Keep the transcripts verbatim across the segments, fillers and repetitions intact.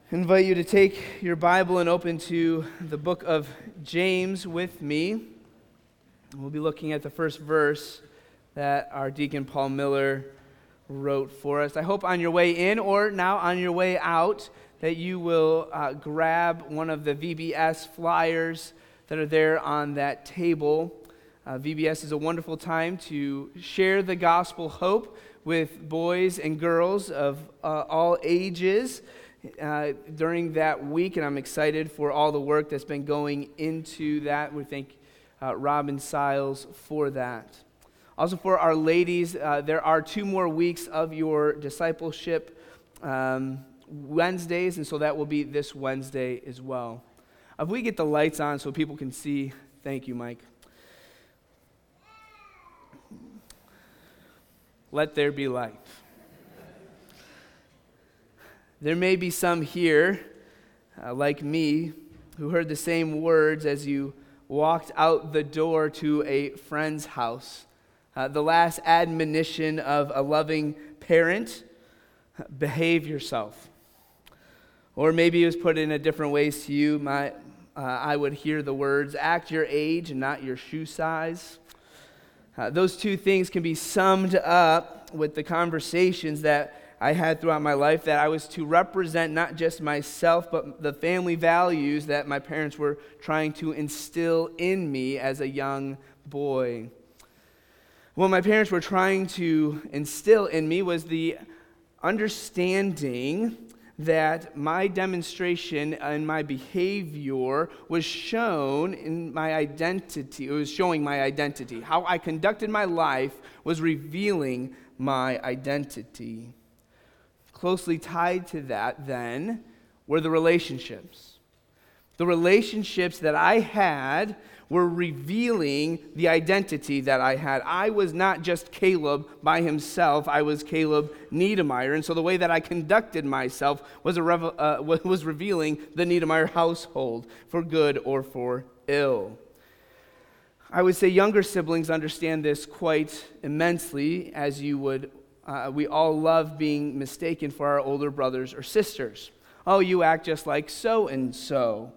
I invite you to take your Bible and open to the book of James with me. We'll be looking at the first verse that our deacon Paul Miller wrote for us. I hope on your way in or now on your way out that you will uh, grab one of the V B S flyers that are there on that table. Uh, V B S is a wonderful time to share the gospel hope with boys and girls of uh, all ages uh, during that week, and I'm excited for all the work that's been going into that. We thank uh, Robin Siles for that. Also for our ladies, uh, there are two more weeks of your discipleship um, Wednesdays, and so that will be this Wednesday as well. If we get the lights on so people can see, thank you, Mike. Let there be light. There may be some here, uh, like me, who heard the same words as you walked out the door to a friend's house. Uh, the last admonition of a loving parent, behave yourself. Or maybe it was put in a different ways to you. My, uh, I would hear the words, act your age and not your shoe size. Uh, those two things can be summed up with the conversations that I had throughout my life, that I was to represent not just myself, but the family values that my parents were trying to instill in me as a young boy. What my parents were trying to instill in me was the understanding that my demonstration and my behavior was shown in my identity. It was showing my identity. How I conducted my life was revealing my identity. Closely tied to that, then, were the relationships. The relationships that I had were revealing the identity that I had. I was not just Caleb by himself. I was Caleb Niedermeyer. And so the way that I conducted myself was, a rev- uh, was revealing the Niedermeyer household, for good or for ill. I would say younger siblings understand this quite immensely, as you would Uh, we all love being mistaken for our older brothers or sisters. Oh, you act just like so-and-so.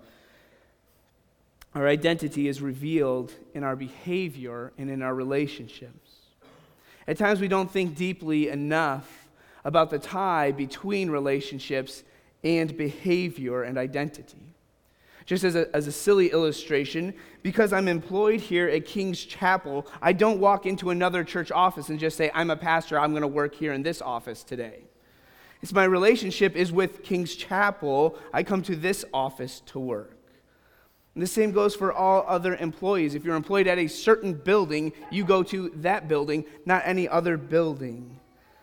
Our identity is revealed in our behavior and in our relationships. At times we don't think deeply enough about the tie between relationships and behavior and identity. Just as a, as a silly illustration, because I'm employed here at King's Chapel, I don't walk into another church office and just say, I'm a pastor, I'm going to work here in this office today. It's my relationship is with King's Chapel. I come to this office to work. And the same goes for all other employees. If you're employed at a certain building, you go to that building, not any other building.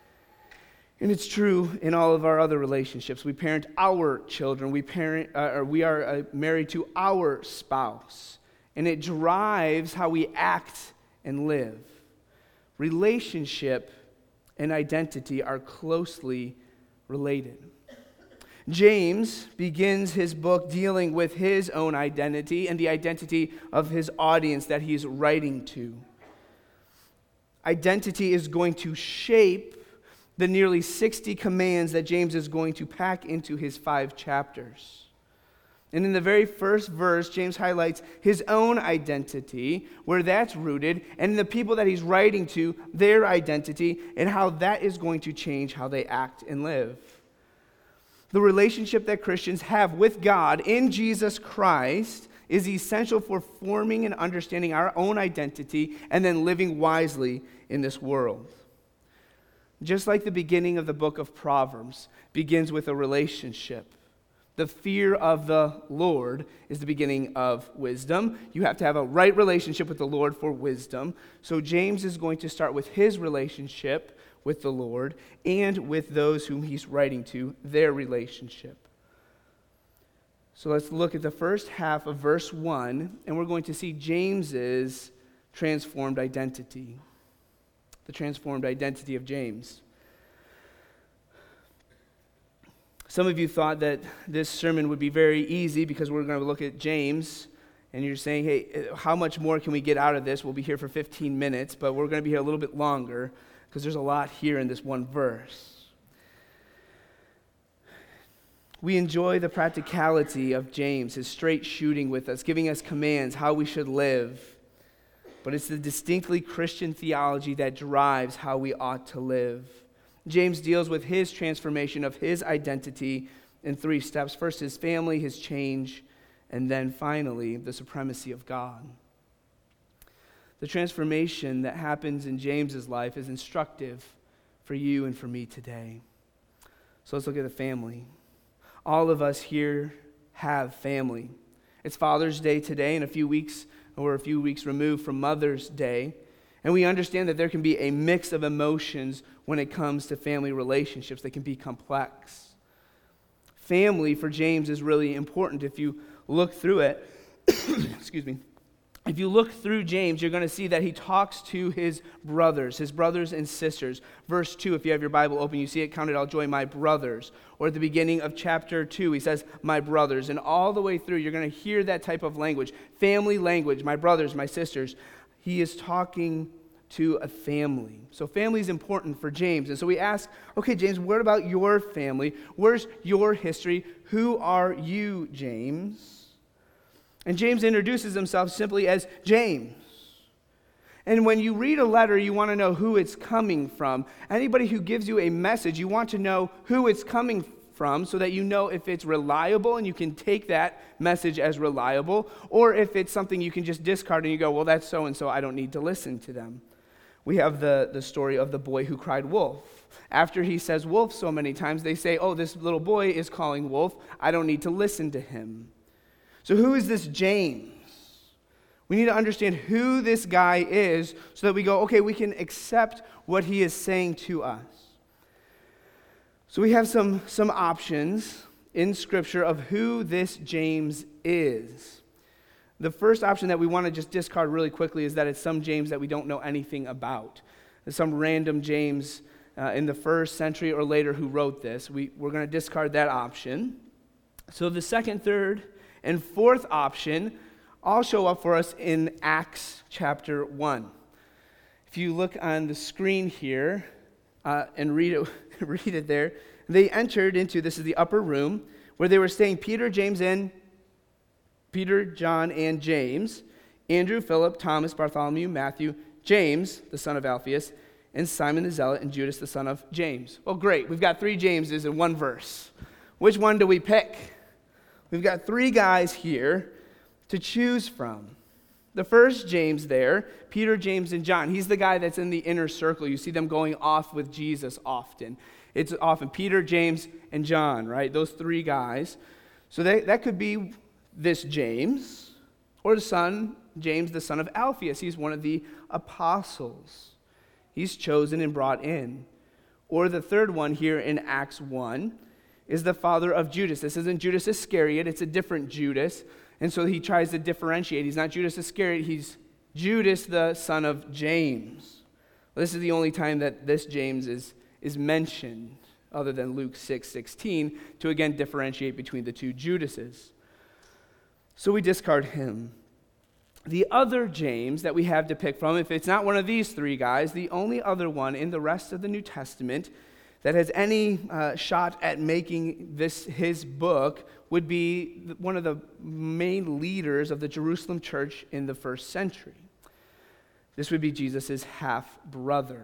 And it's true in all of our other relationships. We parent our children. We parent, uh, or we are uh, married to our spouse, and it drives how we act and live. Relationship and identity are closely related. James begins his book dealing with his own identity and the identity of his audience that he's writing to. Identity is going to shape the nearly sixty commands that James is going to pack into his five chapters. And in the very first verse, James highlights his own identity, where that's rooted, and the people that he's writing to, their identity, and how that is going to change how they act and live. The relationship that Christians have with God in Jesus Christ is essential for forming and understanding our own identity and then living wisely in this world. Just like the beginning of the book of Proverbs begins with a relationship. The fear of the Lord is the beginning of wisdom. You have to have a right relationship with the Lord for wisdom. So James is going to start with his relationship with the Lord and with those whom he's writing to, their relationship. So let's look at the first half of verse one, and we're going to see James's transformed identity. The transformed identity of James. Some of you thought that this sermon would be very easy because we're going to look at James, and you're saying, hey, how much more can we get out of this? We'll be here for fifteen minutes, but we're going to be here a little bit longer because there's a lot here in this one verse. We enjoy the practicality of James, his straight shooting with us, giving us commands, how we should live. But it's the distinctly Christian theology that drives how we ought to live. James deals with his transformation of his identity in three steps. First, his family, his change, and then finally, the supremacy of God. The transformation that happens in James's life is instructive for you and for me today. So let's look at the family. All of us here have family. It's Father's Day today, in a few weeks, or a few weeks removed from Mother's Day. And we understand that there can be a mix of emotions when it comes to family relationships. They can be complex. Family for James is really important. If you look through it, excuse me, if you look through James, you're going to see that he talks to his brothers, his brothers and sisters. Verse two, if you have your Bible open, you see it, count it all joy, my brothers. Or at the beginning of chapter two, he says, my brothers. And all the way through, you're going to hear that type of language, family language, my brothers, my sisters. He is talking to a family. So family is important for James. And so we ask, okay, James, what about your family? Where's your history? Who are you, James? And James introduces himself simply as James. And when you read a letter, you want to know who it's coming from. Anybody who gives you a message, you want to know who it's coming from so that you know if it's reliable and you can take that message as reliable, or if it's something you can just discard and you go, well, that's so-and-so, I don't need to listen to them. We have the, the story of the boy who cried wolf. After he says wolf so many times, they say, oh, this little boy is calling wolf. I don't need to listen to him. So who is this James? We need to understand who this guy is so that we go, okay, we can accept what he is saying to us. So we have some, some options in Scripture of who this James is. The first option that we want to just discard really quickly is that it's some James that we don't know anything about. There's some random James uh, in the first century or later who wrote this. We, we're going to discard that option. So the second, third, and fourth option all show up for us in Acts chapter one. If you look on the screen here uh, and read it, read it there, they entered into, this is the upper room, where they were staying Peter, James, and Peter, John, and James, Andrew, Philip, Thomas, Bartholomew, Matthew, James, the son of Alphaeus, and Simon the Zealot, and Judas, the son of James. Well, great. We've got three Jameses in one verse. Which one do we pick? We've got three guys here to choose from. The first James there, Peter, James, and John, he's the guy that's in the inner circle. You see them going off with Jesus often. It's often Peter, James, and John, right? Those three guys. So that, that could be this James, or the son, James, the son of Alphaeus. He's one of the apostles. He's chosen and brought in. Or the third one here in Acts one is the father of Judas. This isn't Judas Iscariot, it's a different Judas. And so he tries to differentiate. He's not Judas Iscariot, he's Judas, the son of James. Well, this is the only time that this James is, is mentioned, other than Luke six sixteen, to again differentiate between the two Judases. So we discard him. The other James that we have to pick from, if it's not one of these three guys, the only other one in the rest of the New Testament that has any uh, shot at making this his book would be one of the main leaders of the Jerusalem church in the first century. This would be Jesus' half-brother.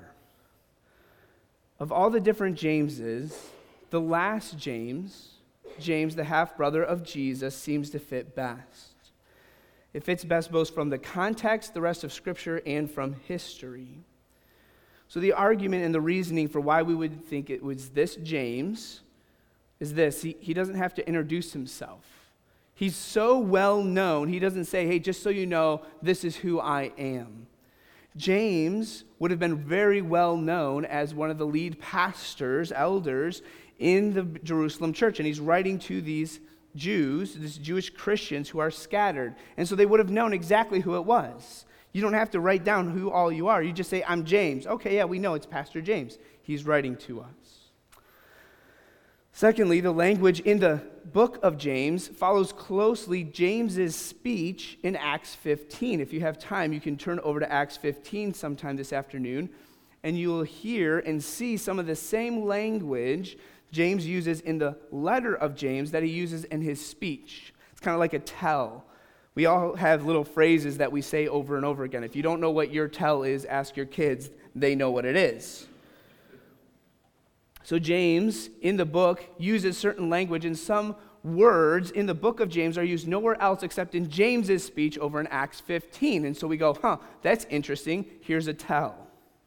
Of all the different Jameses, the last James, James, the half-brother of Jesus, seems to fit best. It fits best both from the context, the rest of Scripture, and from history. So the argument and the reasoning for why we would think it was this James is this. He, he doesn't have to introduce himself. He's so well known, he doesn't say, hey, just so you know, this is who I am. James would have been very well known as one of the lead pastors, elders, in the Jerusalem church. And he's writing to these Jews, these Jewish Christians who are scattered. And so they would have known exactly who it was. You don't have to write down who all you are. You just say, I'm James. Okay, yeah, we know it's Pastor James. He's writing to us. Secondly, the language in the book of James follows closely James's speech in Acts fifteen. If you have time, you can turn over to Acts fifteen sometime this afternoon, and you'll hear and see some of the same language James uses in the letter of James that he uses in his speech. It's kind of like a tell. We all have little phrases that we say over and over again. If you don't know what your tell is, ask your kids. They know what it is. So James, in the book, uses certain language, and some words in the book of James are used nowhere else except in James's speech over in Acts fifteen. And so we go, huh, that's interesting. Here's a tell.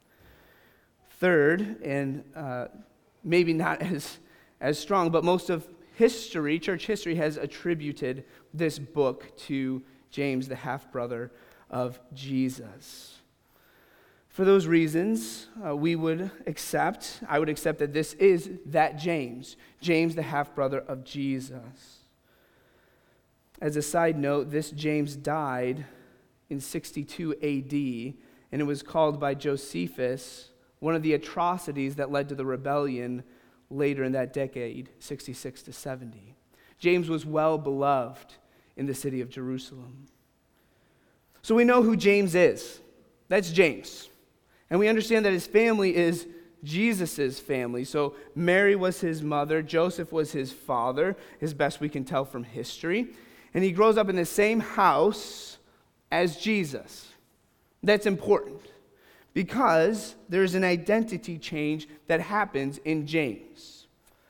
Third, and uh, maybe not as, as strong, but most of history, church history, has attributed this book to James, the half-brother of Jesus. For those reasons, uh, we would accept, I would accept that this is that James, James, the half-brother of Jesus. As a side note, this James died in sixty-two A D, and it was called by Josephus one of the atrocities that led to the rebellion later in that decade, sixty-six to seventy. James was well beloved in the city of Jerusalem. So we know who James is. That's James. And we understand that his family is Jesus' family. So Mary was his mother, Joseph was his father, as best we can tell from history. And he grows up in the same house as Jesus. That's important because there's an identity change that happens in James.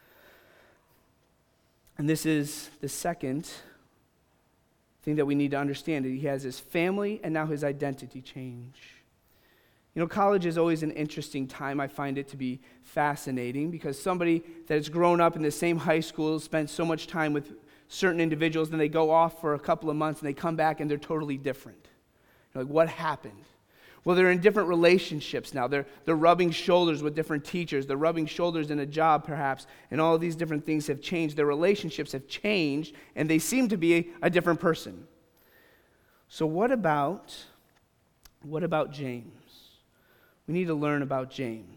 And this is the second thing that we need to understand. He has his family and now his identity change. You know, college is always an interesting time. I find it to be fascinating because somebody that has grown up in the same high school, spent so much time with certain individuals, then they go off for a couple of months and they come back and they're totally different. You're like, what happened? Well, they're in different relationships now. They're, they're rubbing shoulders with different teachers. They're rubbing shoulders in a job, perhaps, and all of these different things have changed. Their relationships have changed, and they seem to be a, a different person. So what about, what about James? We need to learn about James.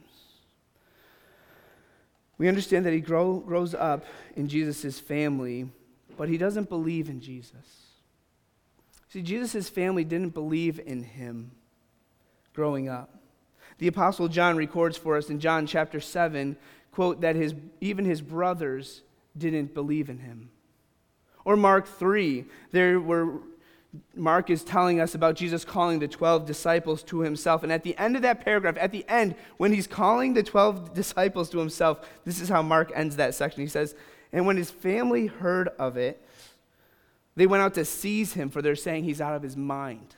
We understand that he grow, grows up in Jesus' family, but he doesn't believe in Jesus. See, Jesus' family didn't believe in him growing up. The Apostle John records for us in John chapter seven, quote, that his even his brothers didn't believe in him. Or Mark three, there were Mark is telling us about Jesus calling the twelve disciples to himself. And at the end of that paragraph, at the end, when he's calling the twelve disciples to himself, this is how Mark ends that section. He says, and when his family heard of it, they went out to seize him, for they're saying he's out of his mind.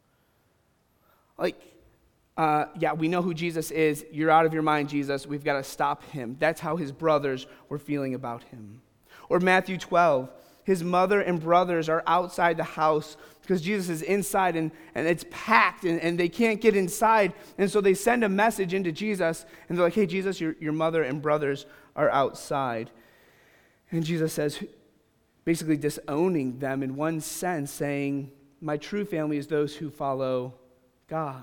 Like, uh, yeah, we know who Jesus is. You're out of your mind, Jesus. We've got to stop him. That's how his brothers were feeling about him. Or Matthew twelve. His mother and brothers are outside the house because Jesus is inside and, and it's packed and, and they can't get inside. And so they send a message into Jesus and they're like, hey, Jesus, your, your mother and brothers are outside. And Jesus says, basically disowning them in one sense, saying, my true family is those who follow God.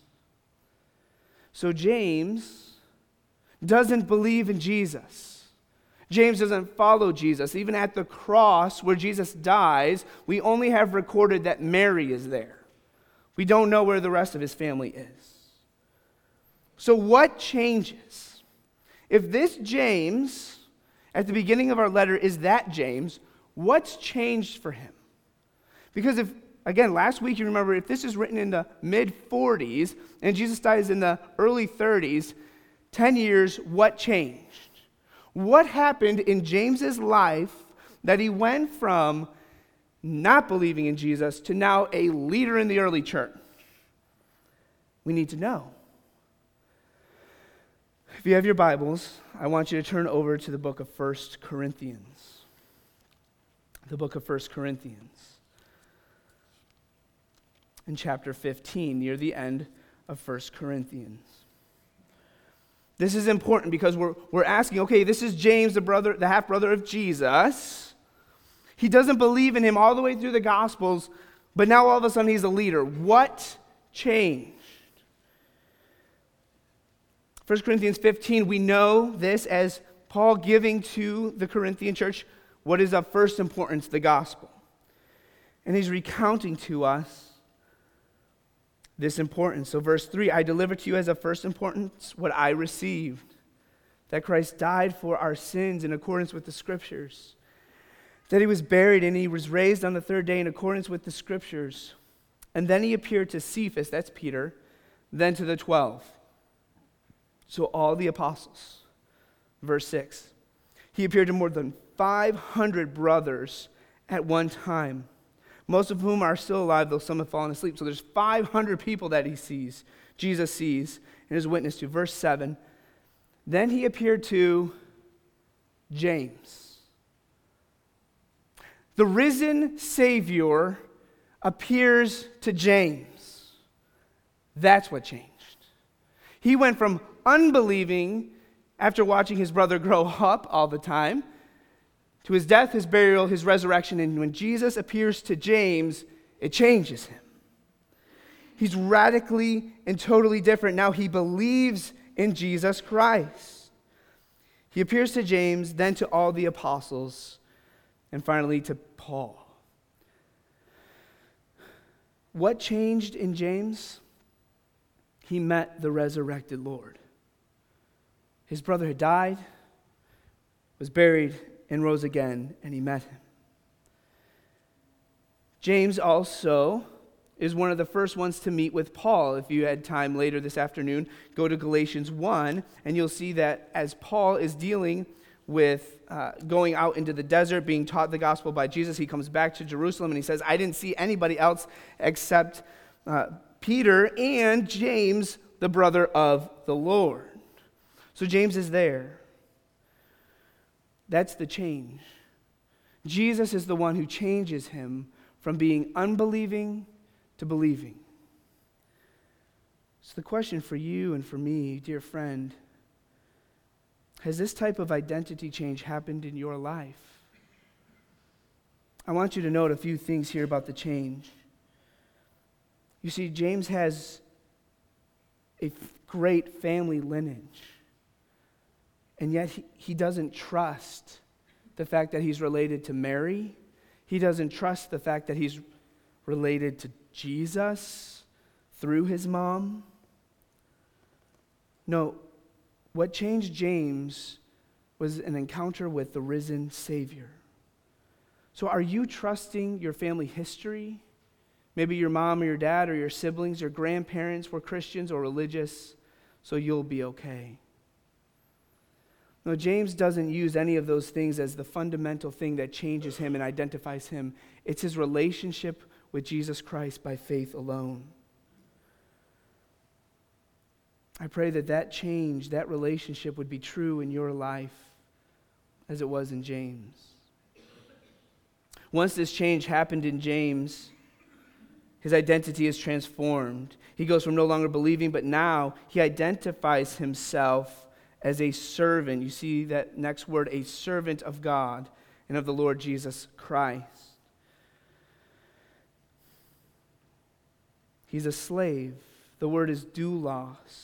So James doesn't believe in Jesus. James doesn't follow Jesus. Even at the cross where Jesus dies, we only have recorded that Mary is there. We don't know where the rest of his family is. So what changes? If this James, at the beginning of our letter, is that James, what's changed for him? Because if, again, last week you remember, if this is written in the mid forties and Jesus dies in the early thirties, ten years, what changed? What happened in James's life that he went from not believing in Jesus to now a leader in the early church? We need to know. If you have your Bibles, I want you to turn over to the book of First Corinthians. The book of First Corinthians. In chapter fifteen, near the end of First Corinthians. This is important because we're, we're asking, okay, this is James, the brother, the half-brother of Jesus. He doesn't believe in him all the way through the Gospels, but now all of a sudden he's a leader. What changed? First Corinthians fifteen, we know this as Paul giving to the Corinthian church what is of first importance, the gospel. And he's recounting to us this importance. So verse three, I deliver to you as of first importance what I received, that Christ died for our sins in accordance with the Scriptures, that he was buried and he was raised on the third day in accordance with the Scriptures. And then he appeared to Cephas, that's Peter, then to the twelve. So all the apostles. Verse six. He appeared to more than five hundred brothers at one time, most of whom are still alive, though some have fallen asleep. So there's five hundred people that he sees, Jesus sees, and is witness to. Verse seven. Then he appeared to James. The risen Savior appears to James. That's what changed. He went from unbelieving after watching his brother grow up all the time to his death, his burial, his resurrection. And when Jesus appears to James, it changes him. He's radically and totally different. Now he believes in Jesus Christ. He appears to James, then to all the apostles, and finally to Paul. What changed in James? He met the resurrected Lord. His brother had died, was buried, and rose again, and he met him. James also is one of the first ones to meet with Paul. If you had time later this afternoon, go to Galatians one, and you'll see that as Paul is dealing with uh, going out into the desert, being taught the gospel by Jesus, he comes back to Jerusalem, and he says, I didn't see anybody else except uh, Peter and James, the brother of the Lord. So James is there. That's the change. Jesus is the one who changes him from being unbelieving to believing. So the question for you and for me, dear friend, has this type of identity change happened in your life? I want you to note a few things here about the change. You see, James has a great family lineage, and yet he, he doesn't trust the fact that he's related to Mary. He doesn't trust the fact that he's related to Jesus through his mom. No, what changed James was an encounter with the risen Savior. So are you trusting your family history? Maybe your mom or your dad or your siblings or grandparents were Christians or religious, so you'll be okay. No, James doesn't use any of those things as the fundamental thing that changes him and identifies him. It's his relationship with Jesus Christ by faith alone. I pray that that change, that relationship would be true in your life as it was in James. Once this change happened in James, his identity is transformed. He goes from no longer believing, but now he identifies himself as a servant. You see that next word, a servant of God and of the Lord Jesus Christ. He's a slave. The word is doulos.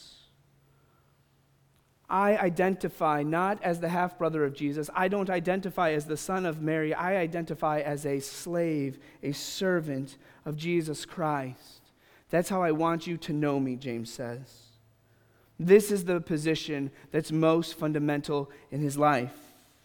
I identify not as the half-brother of Jesus. I don't identify as the son of Mary. I identify as a slave, a servant of Jesus Christ. That's how I want you to know me, James says. This is the position that's most fundamental in his life.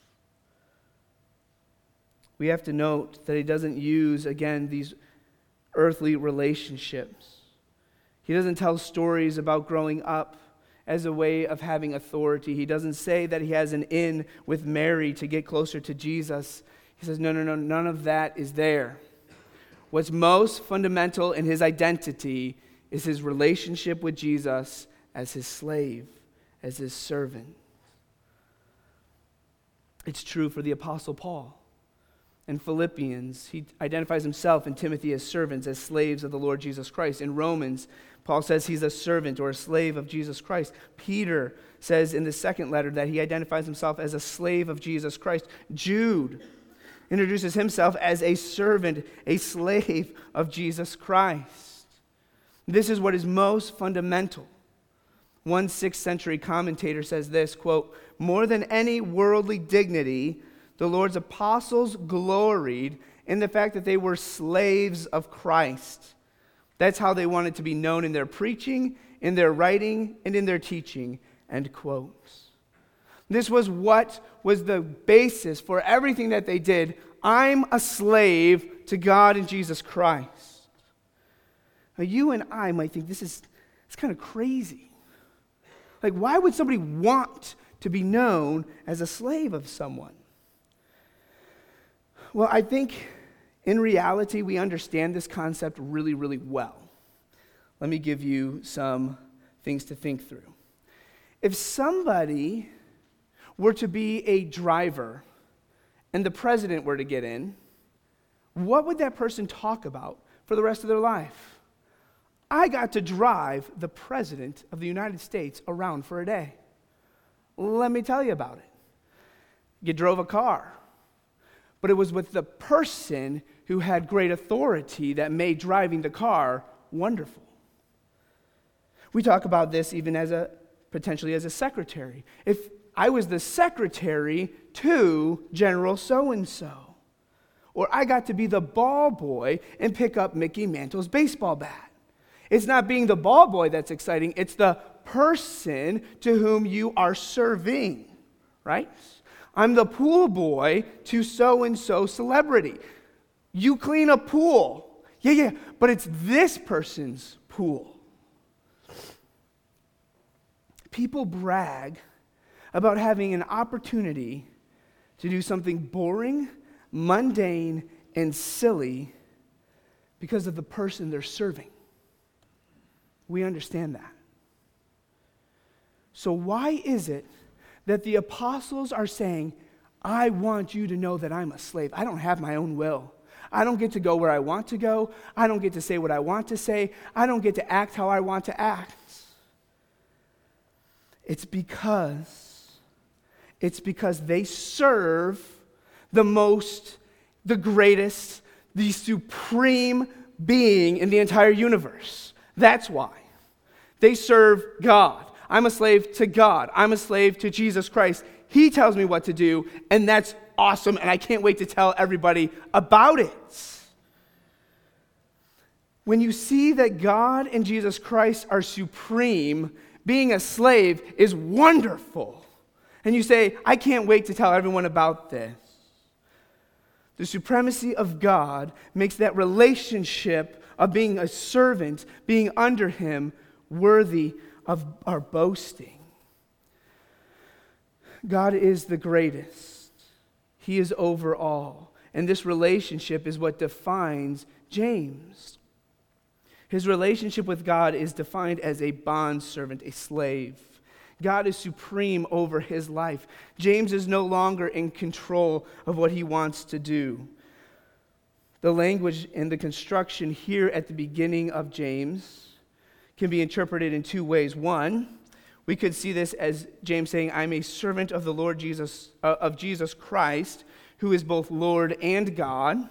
We have to note that he doesn't use, again, these earthly relationships. He doesn't tell stories about growing up as a way of having authority. He doesn't say that he has an in with Mary to get closer to Jesus. He says, no, no, no, none of that is there. What's most fundamental in his identity is his relationship with Jesus as his slave, as his servant. It's true for the Apostle Paul. In Philippians, he identifies himself and Timothy as servants, as slaves of the Lord Jesus Christ. In Romans, Paul says he's a servant or a slave of Jesus Christ. Peter says in the second letter that he identifies himself as a slave of Jesus Christ. Jude introduces himself as a servant, a slave of Jesus Christ. This is what is most fundamental. One sixth century commentator says this, quote, more than any worldly dignity, the Lord's apostles gloried in the fact that they were slaves of Christ. That's how they wanted to be known in their preaching, in their writing, and in their teaching, end quote. This was what was the basis for everything that they did. I'm a slave to God and Jesus Christ. Now, you and I might think this is it's kind of crazy. Like, why would somebody want to be known as a slave of someone? Well, I think in reality, we understand this concept really, really well. Let me give you some things to think through. If somebody were to be a driver and the president were to get in, what would that person talk about for the rest of their life? I got to drive the president of the United States around for a day. Let me tell you about it. You drove a car, but it was with the person who had great authority that made driving the car wonderful. We talk about this even as a potentially as a secretary. If I was the secretary to General so-and-so, or I got to be the ball boy and pick up Mickey Mantle's baseball bat. It's not being the ball boy that's exciting, it's the person to whom you are serving, right? I'm the pool boy to so-and-so celebrity. You clean a pool. Yeah, yeah, but it's this person's pool. People brag about having an opportunity to do something boring, mundane, and silly because of the person they're serving. We understand that. So why is it that the apostles are saying, I want you to know that I'm a slave. I don't have my own will. I don't get to go where I want to go. I don't get to say what I want to say. I don't get to act how I want to act. It's because, it's because they serve the most, the greatest, the supreme being in the entire universe. That's why. They serve God. I'm a slave to God. I'm a slave to Jesus Christ. He tells me what to do, and that's awesome, and I can't wait to tell everybody about it. When you see that God and Jesus Christ are supreme, being a slave is wonderful. And you say, I can't wait to tell everyone about this. The supremacy of God makes that relationship of being a servant, being under Him, worthy of our boasting. God is the greatest. He is over all. And this relationship is what defines James. His relationship with God is defined as a bondservant, a slave. God is supreme over his life. James is no longer in control of what he wants to do. The language and the construction here at the beginning of James can be interpreted in two ways. One, we could see this as James saying, I'm a servant of the Lord Jesus, uh, of Jesus Christ, who is both Lord and God.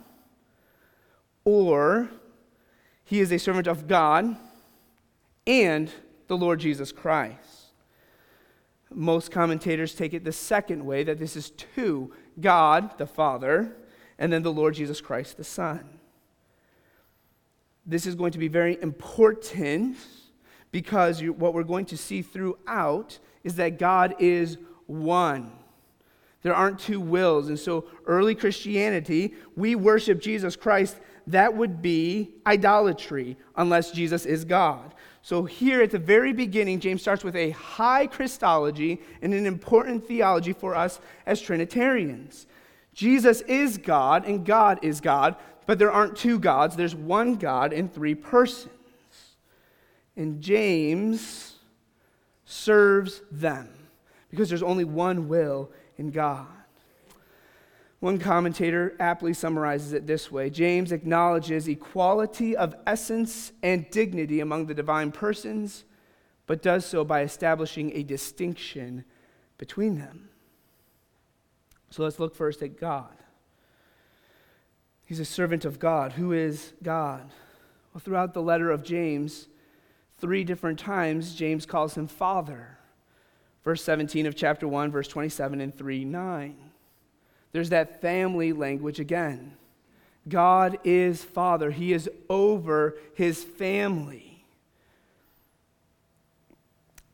Or, he is a servant of God and the Lord Jesus Christ. Most commentators take it the second way, that this is to God, the Father, and then the Lord Jesus Christ, the Son. This is going to be very important because you, what we're going to see throughout is that God is one. There aren't two wills. And so early Christianity, we worship Jesus Christ. That would be idolatry unless Jesus is God. So here at the very beginning, James starts with a high Christology and an important theology for us as Trinitarians. Jesus is God and God is God, but there aren't two gods. There's one God in three persons. And James serves them because there's only one will in God. One commentator aptly summarizes it this way: James acknowledges equality of essence and dignity among the divine persons, but does so by establishing a distinction between them. So let's look first at God. He's a servant of God. Who is God? Well, throughout the letter of James, three different times, James calls him Father. Verse seventeen of chapter one, verse twenty-seven, and three nine. There's that family language again. God is Father. He is over his family.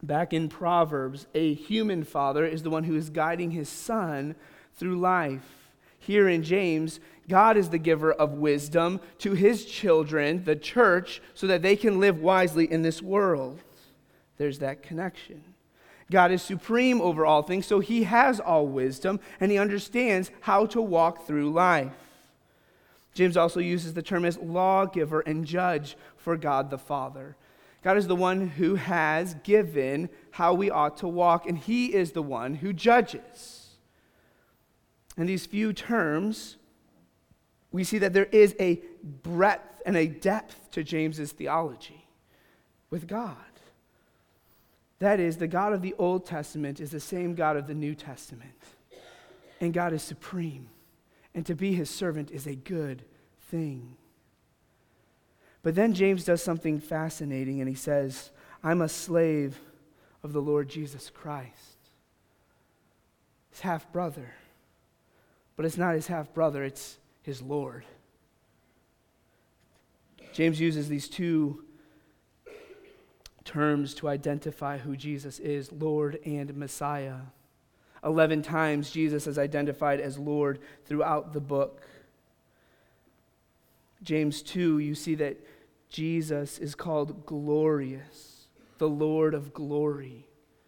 Back in Proverbs, a human father is the one who is guiding his son through life. Here in James, God is the giver of wisdom to his children, the church, so that they can live wisely in this world. There's that connection. God is supreme over all things, so he has all wisdom, and he understands how to walk through life. James also uses the term as lawgiver and judge for God the Father. God is the one who has given how we ought to walk, and he is the one who judges. In these few terms, we see that there is a breadth and a depth to James's theology with God. That is, the God of the Old Testament is the same God of the New Testament. And God is supreme. And to be his servant is a good thing. But then James does something fascinating, and he says, I'm a slave of the Lord Jesus Christ. His half-brother. But it's not his half-brother, it's his Lord. James uses these two terms to identify who Jesus is, Lord and Messiah. Eleven times Jesus is identified as Lord throughout the book. James two, you see that Jesus is called glorious, the Lord of glory.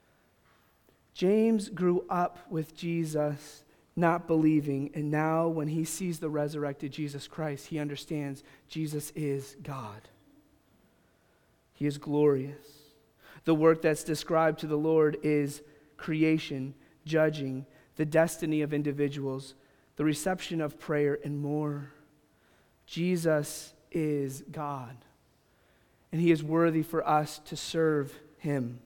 James grew up with Jesus not believing, and now when he sees the resurrected Jesus Christ, he understands Jesus is God. He is glorious. The work that's described to the Lord is creation, judging, the destiny of individuals, the reception of prayer, and more. Jesus is God, and he is worthy for us to serve him.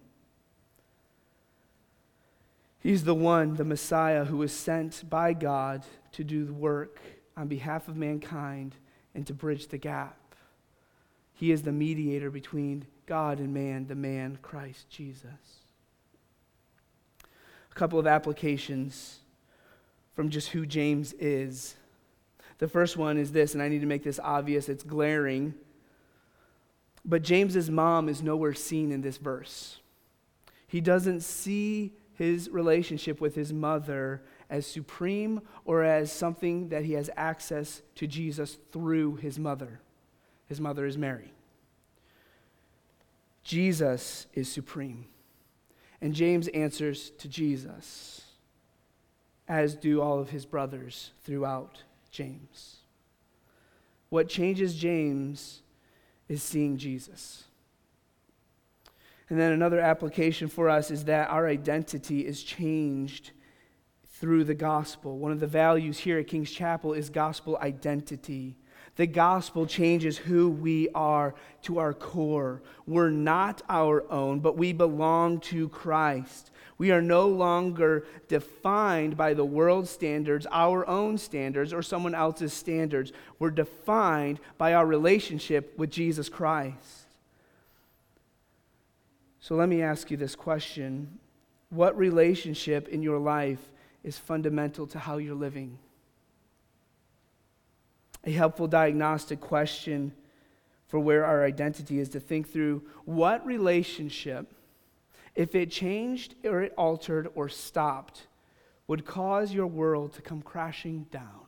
He's the one, the Messiah, who was sent by God to do the work on behalf of mankind and to bridge the gap. He is the mediator between God and man, the man, Christ Jesus. A couple of applications from just who James is. The first one is this, and I need to make this obvious, it's glaring. But James's mom is nowhere seen in this verse. He doesn't see his relationship with his mother as supreme or as something that he has access to Jesus through his mother. His mother is Mary. Jesus is supreme. And James answers to Jesus, as do all of his brothers throughout James. What changes James is seeing Jesus. And then another application for us is that our identity is changed through the gospel. One of the values here at King's Chapel is gospel identity. The gospel changes who we are to our core. We're not our own, but we belong to Christ. We are no longer defined by the world's standards, our own standards, or someone else's standards. We're defined by our relationship with Jesus Christ. So let me ask you this question. What relationship in your life is fundamental to how you're living? A helpful diagnostic question for where our identity is to think through what relationship, if it changed or it altered or stopped, would cause your world to come crashing down.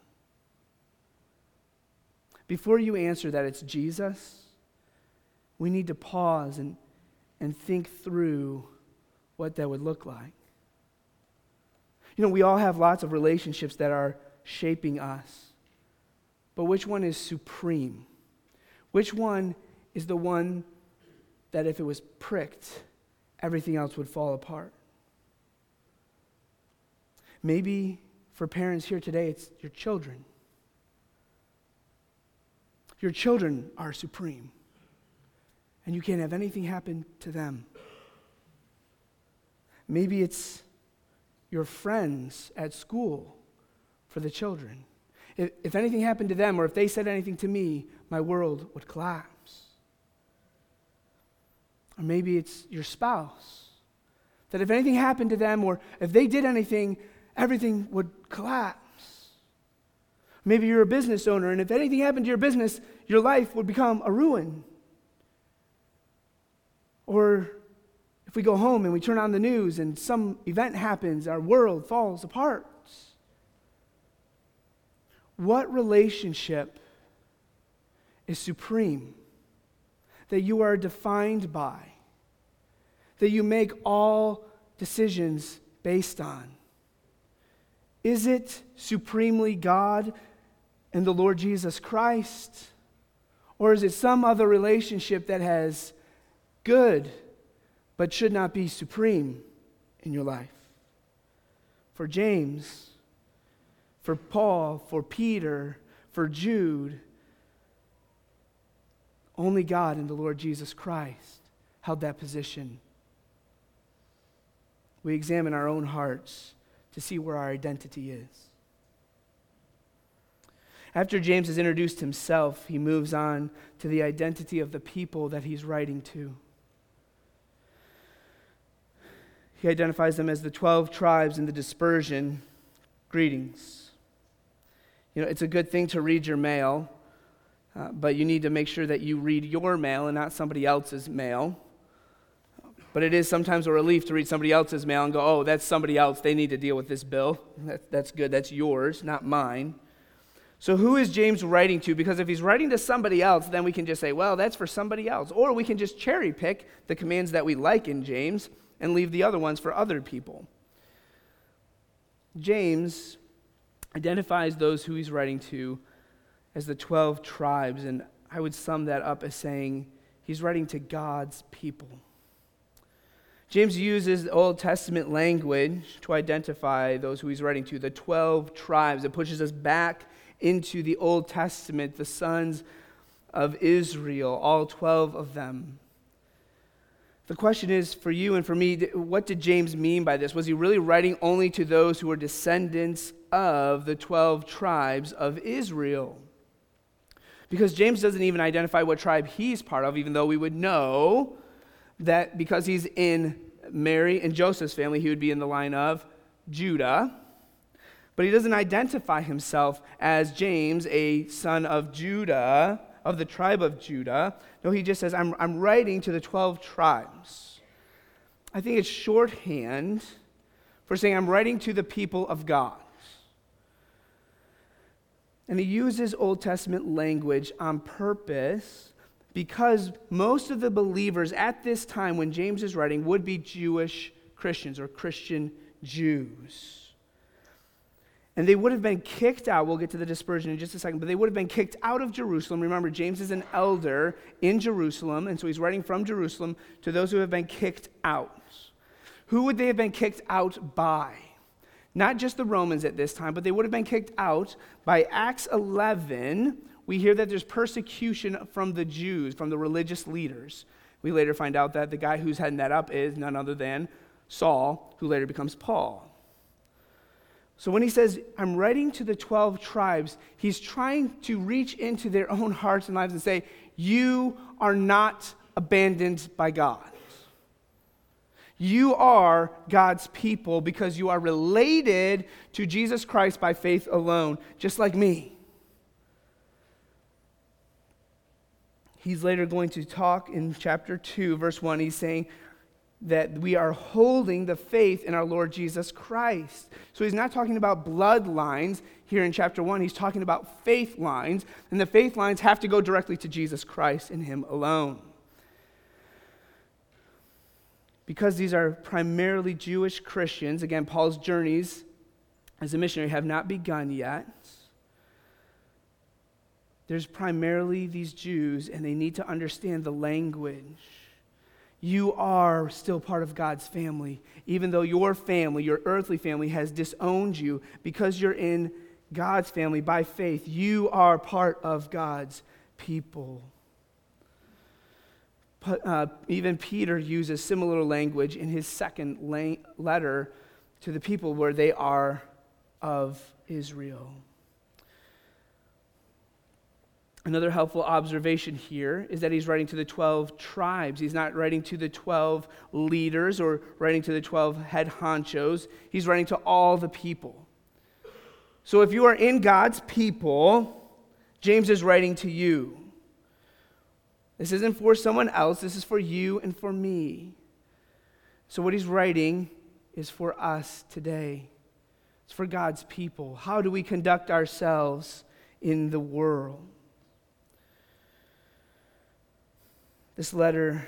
Before you answer that it's Jesus, we need to pause and and think through what that would look like. You know, we all have lots of relationships that are shaping us. But which one is supreme? Which one is the one that if it was pricked, everything else would fall apart? Maybe for parents here today, it's your children. Your children are supreme. And you can't have anything happen to them. Maybe it's your friends at school for the children. If, if anything happened to them or if they said anything to me, my world would collapse. Or maybe it's your spouse. That if anything happened to them or if they did anything, everything would collapse. Maybe you're a business owner and if anything happened to your business, your life would become a ruin. Or If we go home and we turn on the news and some event happens, our world falls apart. What relationship is supreme, that you are defined by, that you make all decisions based on? Is it supremely God and the Lord Jesus Christ? Or is it some other relationship that has good but should not be supreme in your life? For James, for Paul, for Peter, for Jude, only God and the Lord Jesus Christ held that position. We examine our own hearts to see where our identity is. After James has introduced himself, he moves on to the identity of the people that he's writing to. He identifies them as the twelve tribes in the dispersion. Greetings. You know, it's a good thing to read your mail, uh, but you need to make sure that you read your mail and not somebody else's mail. But it is sometimes a relief to read somebody else's mail and go, oh, that's somebody else. They need to deal with this bill. That, that's good. That's yours, not mine. So who is James writing to? Because if he's writing to somebody else, then we can just say, well, that's for somebody else. Or we can just cherry pick the commands that we like in James and leave the other ones for other people. James identifies those who he's writing to as the twelve tribes, and I would sum that up as saying he's writing to God's people. James uses Old Testament language to identify those who he's writing to, the twelve tribes. It pushes us back into the Old Testament, the sons of Israel, all twelve of them. The question is, for you and for me, what did James mean by this? Was he really writing only to those who were descendants of the twelve tribes of Israel? Because James doesn't even identify what tribe he's part of, even though we would know that because he's in Mary and Joseph's family, he would be in the line of Judah. But he doesn't identify himself as James, a son of Judah, of the tribe of Judah. No, he just says, I'm, I'm writing to the twelve tribes. I think it's shorthand for saying I'm writing to the people of God. And he uses Old Testament language on purpose because most of the believers at this time when James is writing would be Jewish Christians or Christian Jews. And they would have been kicked out. We'll get to the dispersion in just a second, but they would have been kicked out of Jerusalem. Remember, James is an elder in Jerusalem, and so he's writing from Jerusalem to those who have been kicked out. Who would they have been kicked out by? Not just the Romans at this time, but they would have been kicked out by Acts eleven. We hear that there's persecution from the Jews, from the religious leaders. We later find out that the guy who's heading that up is none other than Saul, who later becomes Paul. So when he says, I'm writing to the twelve tribes, he's trying to reach into their own hearts and lives and say, you are not abandoned by God. You are God's people because you are related to Jesus Christ by faith alone, just like me. He's later going to talk in chapter two, verse one. He's saying that we are holding the faith in our Lord Jesus Christ. So he's not talking about bloodlines here in chapter one. He's talking about faith lines, and the faith lines have to go directly to Jesus Christ and him alone. Because these are primarily Jewish Christians, again, Paul's journeys as a missionary have not begun yet. There's primarily these Jews, and they need to understand the language. You are still part of God's family, even though your family, your earthly family, has disowned you. Because you're in God's family by faith, you are part of God's people. But, uh, even Peter uses similar language in his second la- letter to the people where they are of Israel. Another helpful observation here is that he's writing to the twelve tribes. He's not writing to the twelve leaders or writing to the twelve head honchos. He's writing to all the people. So if you are in God's people, James is writing to you. This isn't for someone else. This is for you and for me. So what he's writing is for us today. It's for God's people. How do we conduct ourselves in the world? This letter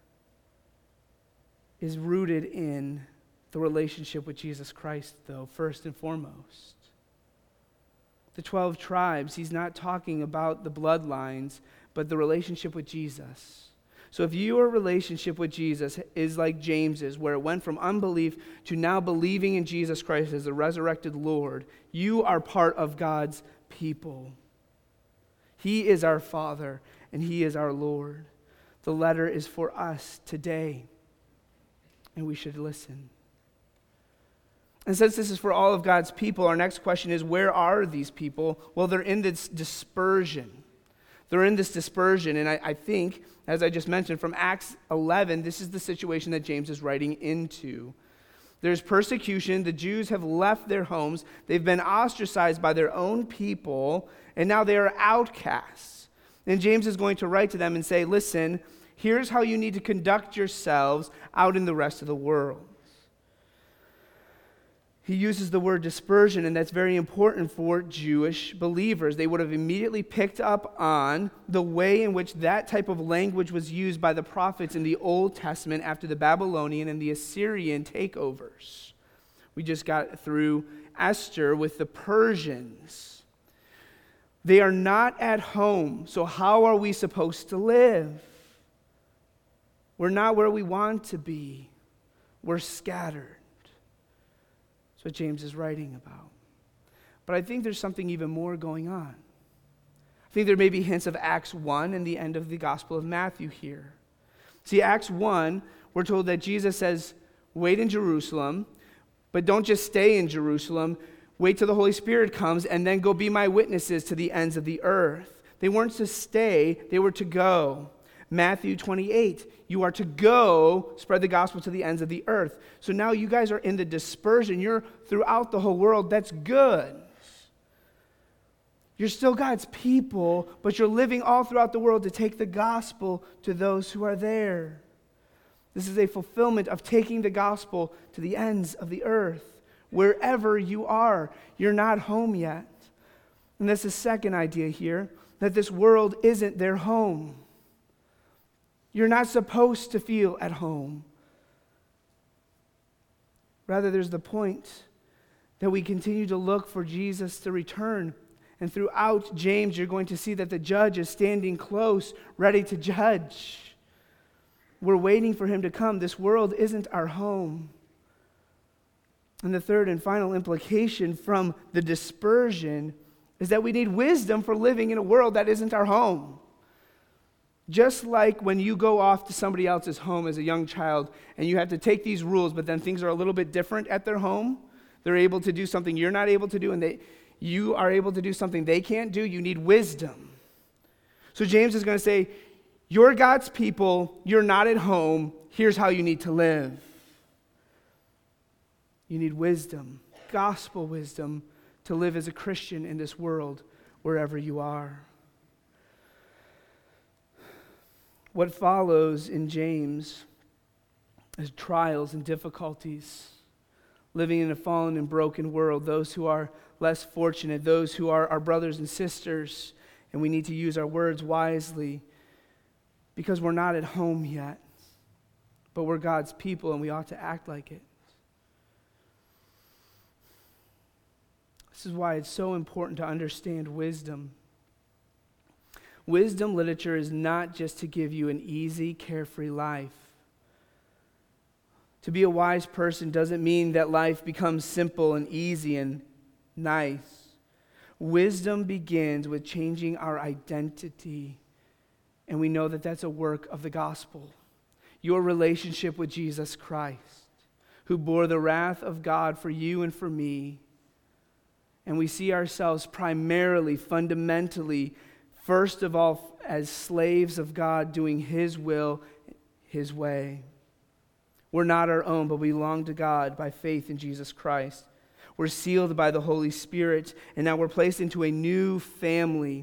is rooted in the relationship with Jesus Christ, though, first and foremost. The twelve tribes, he's not talking about the bloodlines, but the relationship with Jesus. So if your relationship with Jesus is like James's, where it went from unbelief to now believing in Jesus Christ as the resurrected Lord, you are part of God's people. He is our Father, and he is our Lord. The letter is for us today, and we should listen. And since this is for all of God's people, our next question is, where are these people? Well, they're in this dispersion. They're in this dispersion, and I, I think, as I just mentioned, from Acts eleven, this is the situation that James is writing into. There's persecution. The Jews have left their homes. They've been ostracized by their own people, and now they are outcasts. And James is going to write to them and say, listen, here's how you need to conduct yourselves out in the rest of the world. He uses the word dispersion, and that's very important for Jewish believers. They would have immediately picked up on the way in which that type of language was used by the prophets in the Old Testament after the Babylonian and the Assyrian takeovers. We just got through Esther with the Persians. They are not at home, so how are we supposed to live? We're not where we want to be. We're scattered. That's what James is writing about. But I think there's something even more going on. I think there may be hints of Acts one and the end of the Gospel of Matthew here. See, Acts one, we're told that Jesus says, wait in Jerusalem, but don't just stay in Jerusalem. Wait till the Holy Spirit comes, and then go be my witnesses to the ends of the earth. They weren't to stay, they were to go. Matthew twenty-eight, you are to go spread the gospel to the ends of the earth. So now you guys are in the dispersion. You're throughout the whole world. That's good. You're still God's people, but you're living all throughout the world to take the gospel to those who are there. This is a fulfillment of taking the gospel to the ends of the earth. Wherever you are, you're not home yet. And that's the second idea here, that this world isn't their home. You're not supposed to feel at home. Rather, there's the point that we continue to look for Jesus to return. And throughout James, you're going to see that the judge is standing close, ready to judge. We're waiting for him to come. This world isn't our home. And the third and final implication from the dispersion is that we need wisdom for living in a world that isn't our home. Just like when you go off to somebody else's home as a young child and you have to take these rules, but then things are a little bit different at their home. They're able to do something you're not able to do, and they, you are able to do something they can't do. You need wisdom. So James is going to say, you're God's people, you're not at home, here's how you need to live. You need wisdom, gospel wisdom, to live as a Christian in this world wherever you are. What follows in James is trials and difficulties. Living in a fallen and broken world, those who are less fortunate, those who are our brothers and sisters, and we need to use our words wisely because we're not at home yet, but we're God's people and we ought to act like it. This is why it's so important to understand wisdom. Wisdom literature is not just to give you an easy, carefree life. To be a wise person doesn't mean that life becomes simple and easy and nice. Wisdom begins with changing our identity, and we know that that's a work of the gospel. Your relationship with Jesus Christ, who bore the wrath of God for you and for me, and we see ourselves primarily, fundamentally, first of all, as slaves of God doing His will, His way. We're not our own, but we belong to God by faith in Jesus Christ. We're sealed by the Holy Spirit, and now we're placed into a new family,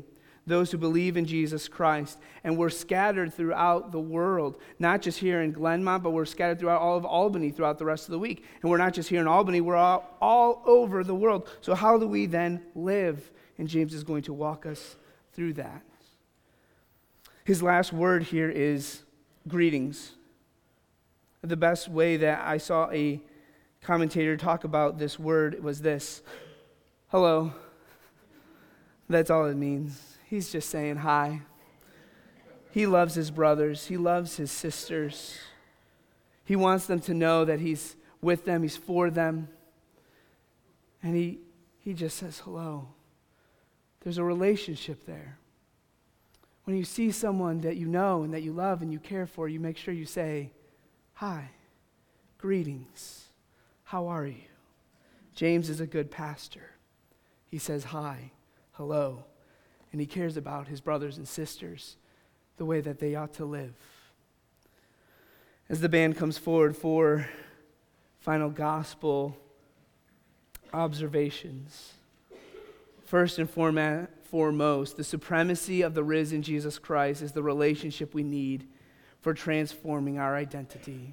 those who believe in Jesus Christ. And we're scattered throughout the world, not just here in Glenmont, but we're scattered throughout all of Albany throughout the rest of the week. And we're not just here in Albany, we're all, all over the world. So how do we then live? And James is going to walk us through that. His last word here is greetings. The best way that I saw a commentator talk about this word was this: hello. That's all it means. He's just saying hi. He loves his brothers. He loves his sisters. He wants them to know that he's with them, he's for them. And he, he just says hello. There's a relationship there. When you see someone that you know and that you love and you care for, you make sure you say, hi, greetings, how are you? James is a good pastor. He says hi, hello, and he cares about his brothers and sisters the way that they ought to live. As the band comes forward for final gospel observations, first and foremost, the supremacy of the risen Jesus Christ is the relationship we need for transforming our identity.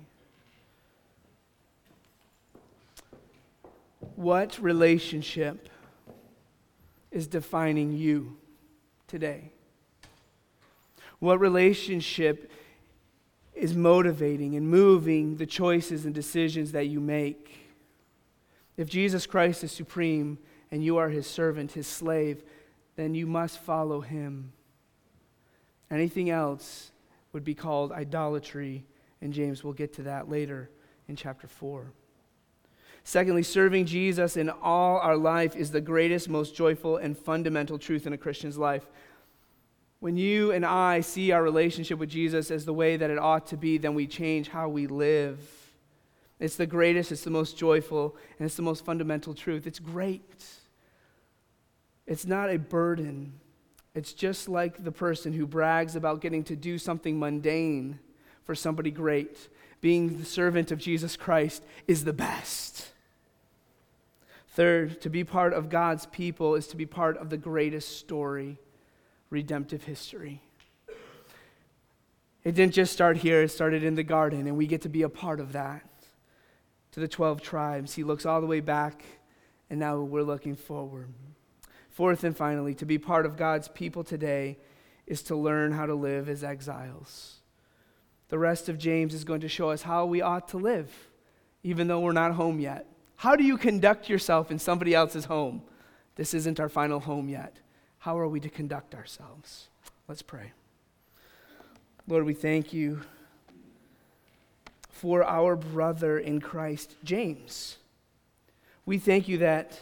What relationship is defining you today? What relationship is motivating and moving the choices and decisions that you make? If Jesus Christ is supreme and you are his servant, his slave, then you must follow him. Anything else would be called idolatry, and James will get to that later in chapter four. Secondly, serving Jesus in all our life is the greatest, most joyful, and fundamental truth in a Christian's life. When you and I see our relationship with Jesus as the way that it ought to be, then we change how we live. It's the greatest, it's the most joyful, and it's the most fundamental truth. It's great. It's not a burden. It's just like the person who brags about getting to do something mundane for somebody great. Being the servant of Jesus Christ is the best. Third, to be part of God's people is to be part of the greatest story, redemptive history. It didn't just start here, it started in the garden, and we get to be a part of that. To the twelve tribes, he looks all the way back, and now we're looking forward. Fourth and finally, to be part of God's people today is to learn how to live as exiles. The rest of James is going to show us how we ought to live, even though we're not home yet. How do you conduct yourself in somebody else's home? This isn't our final home yet. How are we to conduct ourselves? Let's pray. Lord, we thank you for our brother in Christ, James. We thank you that,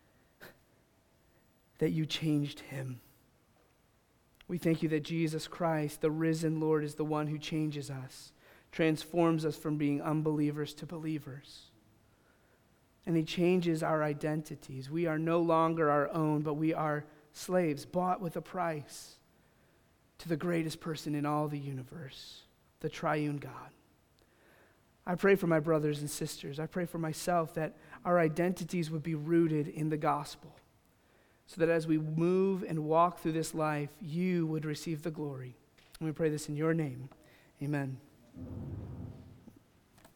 that you changed him. We thank you that Jesus Christ, the risen Lord, is the one who changes us, transforms us from being unbelievers to believers. And he changes our identities. We are no longer our own, but we are slaves, bought with a price to the greatest person in all the universe, the triune God. I pray for my brothers and sisters. I pray for myself that our identities would be rooted in the gospel, so that as we move and walk through this life, you would receive the glory. And we pray this in your name. Amen.